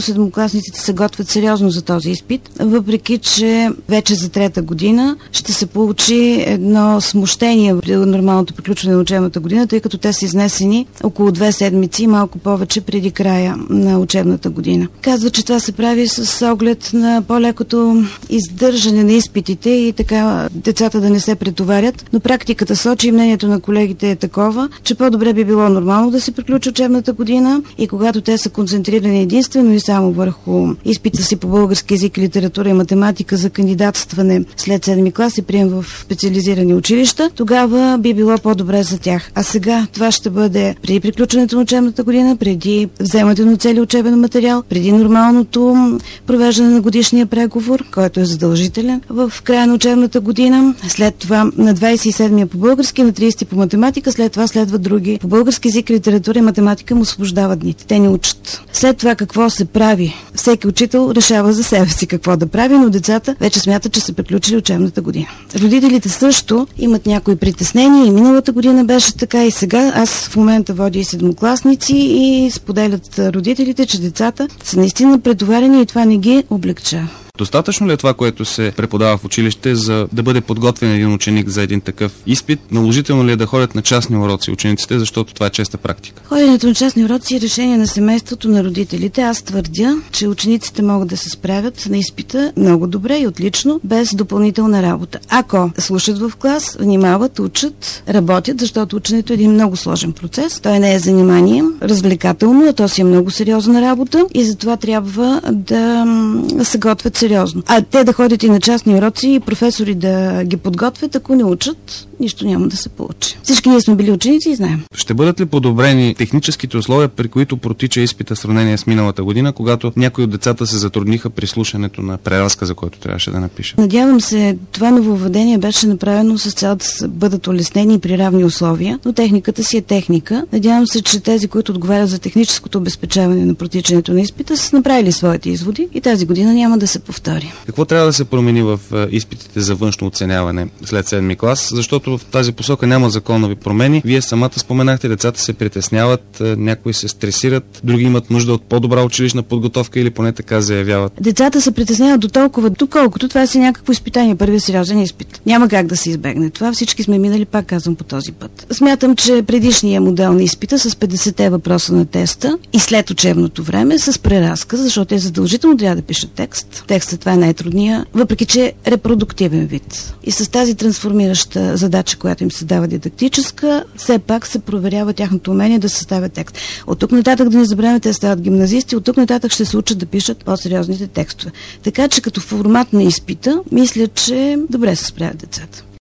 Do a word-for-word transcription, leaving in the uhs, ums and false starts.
седмокласниците се готвят сериозно за този изпит, въпреки че вече за трета година ще се получи едно смущение при нормалното приключване на учебната година, тъй като те са изнесени около две седмици и малко повече преди края на учебната година. Казва, че това се прави с оглед на по-лекото издържане на изпитите и така децата да не се претоварят, но практиката сочи и мнението на колегите е такова, че по-добре би било нормално да се приключи учебната година и когато те са концентрирани единствено и само върху изпита си по български език, литература и математика за кандидатстване след седми клас и прием в специализирани училища, тогава би било по-добре за тях. А сега това ще бъде преди приключването на учебната година, преди вземането на цели учебен материал, преди нормалното провеждане на годишния преговор, който е задължителен в края на учебната година, след това на двадесет и седмия по български, на тридесети по математика, след това следват други. По български език, литература и математика му освобождават дните. Те ни учат. След това какво се прави? Всеки учител решава за себе си какво да прави, но децата вече смятат, че са приключили учебната година. Родителите също имат някои притеснения и миналата година беше така и сега. Аз в момента водя и седмокласници и споделят родителите, че децата са наистина претоварени и това не ги облегчава. Достатъчно ли е това, което се преподава в училище, за да бъде подготвен един ученик за един такъв изпит? Наложително ли е да ходят на частни уроци учениците, защото това е честа практика? Ходенето на частни уроци е решение на семейството, на родителите. Аз твърдя, че учениците могат да се справят на изпита много добре и отлично, без допълнителна работа. Ако слушат в клас, внимават, учат, работят, защото ученето е един много сложен процес. Той не е занимание, развлекателно, а то си е много сериозна работа и затова трябва да се готвят сериозно. А те да ходят и на частни уроци и професори да ги подготвят, ако не учат, нищо няма да се получи. Всички ние сме били ученици и знаем. Ще бъдат ли подобрени техническите условия, при които протича изпита в сравнение с миналата година, когато някои от децата се затрудниха при слушането на преразказа, който трябваше да напише? Надявам се, това нововведение беше направено с цел да бъдат улеснени при равни условия, но техниката си е техника. Надявам се, че тези, които отговарят за техническото обезпечаване на протичането на изпита, са направили своите изводи и тази година няма да се повтори. Какво трябва да се промени в изпитите за външно оценяване след седми клас? Защото в тази посока няма законови промени. Вие самата споменахте, децата се притесняват, някои се стресират, други имат нужда от по-добра училищна подготовка или поне така заявяват. Децата се притесняват до толкова, доколкото това си някакво изпитание, първият сериозен изпит. Няма как да се избегне това. Всички сме минали, пак казвам, по този път. Смятам, че предишния модел на изпита с петдесет въпроса на теста и след учебното време с преразказ, защото е задължително трябва да пишат текст. Текстът това е най-трудния, въпреки че е репродуктивен вид. И с тази трансформираща задача, която им се дава дидактическа, все пак се проверява тяхното умение да съставят текст. От тук нататък да не забравяме, те стават гимназисти, от тук нататък ще се учат да пишат по-сериозните текстове. Така че като формат на изпита, мисля, че добре се справят децата.